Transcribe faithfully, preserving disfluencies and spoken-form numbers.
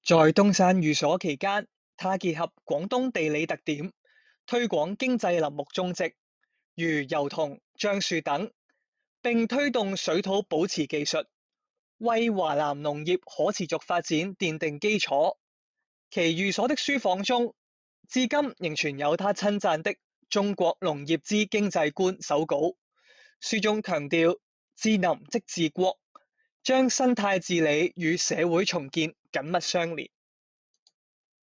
在東山寓所期間，他結合廣東地理特點，推廣經濟林木種植，如油桐、橡樹等，並推動水土保持技術，為華南農業可持續發展奠定基礎。其寓所的書房中，至今仍存有他親贊的《中國農業之經濟觀》手稿。書中強調治林即治國，將生態治理與社會重建緊密相連。